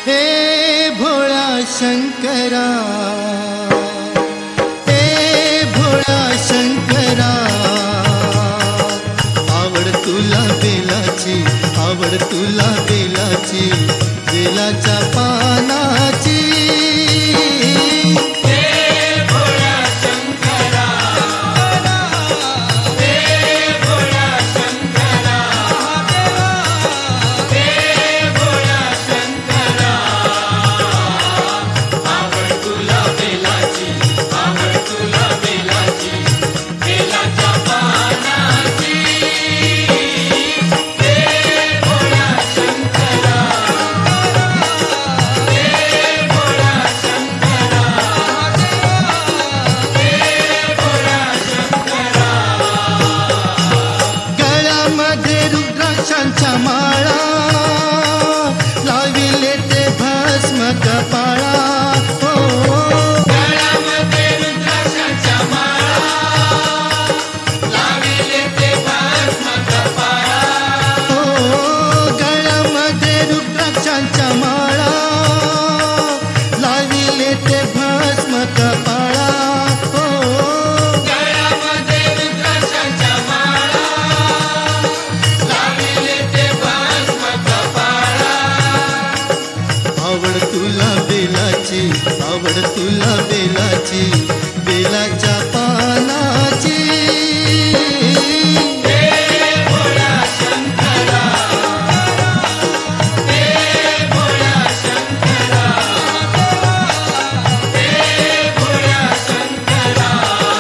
हे भोळा शंकरा, हे भोळा शंकरा, आवड तुला बेलाची, आवड तुला बेलाची, बेलाच्या पानाची। रुद्राक्षांच्या माळा लाविले ते भस्म कपाळा, हो गळ्यामध्ये रुद्राक्षांच्या माळा लाविले ते भस्म कपाळा, हो गळ्यामध्ये रुद्राक्षांच्या माळा लाविले ते भस्म कपाळा, हो गळ्यामध्ये रुद्राक्षांच्या माळा लाविले ते भस्म कपाळा। आवड तुला बेलाची, आवड तुला बेलाची, बेलाच्या पानाची। हे भोळा शंकरा, हे भोळा शंकरा, हे भोळा शंकरा,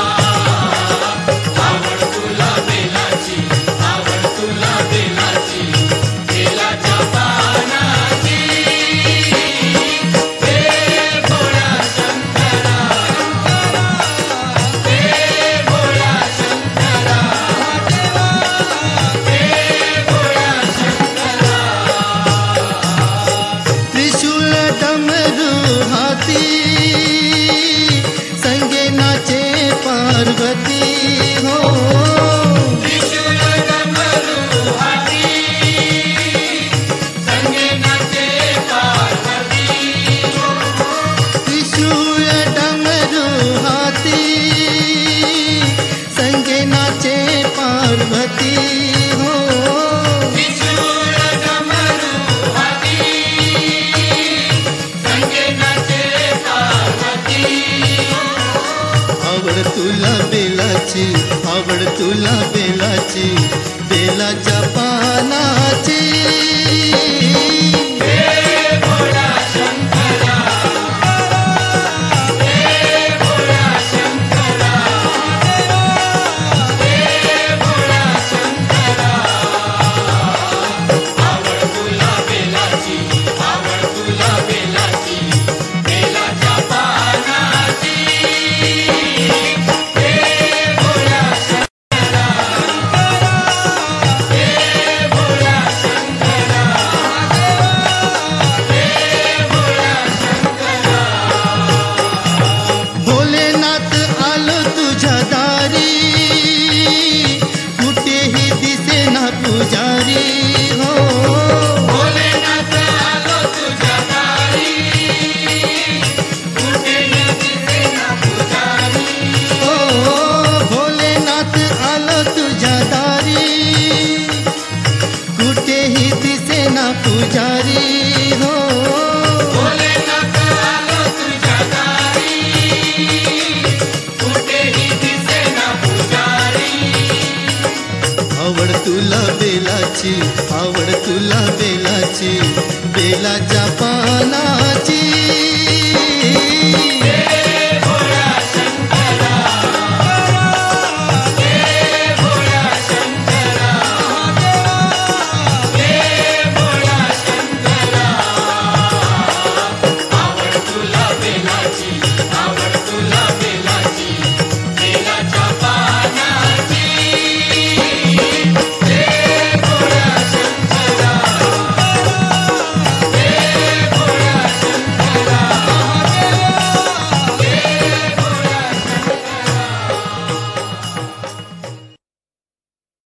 आवड तुला बेलाची, आवड तुला बेलाची, बेलाच्या पानाची। हे भोळा शंकरा, हे भोळा शंकरा, हे भोळा शंकरा। त्रिशूळ डमरू हाती, संगे नाचे पार्वती, हो त्रिशूळ डमरू हाती, संगे नाचे पार्वती, त्रिशूळ डमरू हाती, संगे नाचे पार्वती, हो त्रिशूळ डमरू हाती, संगे नाचे पार्वती। आवड तुला बेलाची, आवड तुला बेलाची, बेलाच्या पानाची। हे भोळा शंकरा, हे भोळा शंकरा, हे भोळा शंकरा, आवड तुला बेलाची, आवड तुला बेलाची, बेलाच्या पानाची। हे भोळा शंकरा, हे भोळा शंकरा, हे भोळा शंकरा। भोलेनाथ आलो तुझ्या दारी, कुठेही दिसेना पुजारी, हो भोलेनाथ आलो तुझ्या दारी, कुठेही दिसेना पुजारी, हो भोलेनाथ आलो तुझ्या दारी, कुठेही दिसेना पुजारी, हो भोलेनाथ आलो तुझ्या दारी, कुठेही दिसेना पुजारी। आवड तुला बेलाची, आवड तुला बेलाची, बेलाच्या पानाची।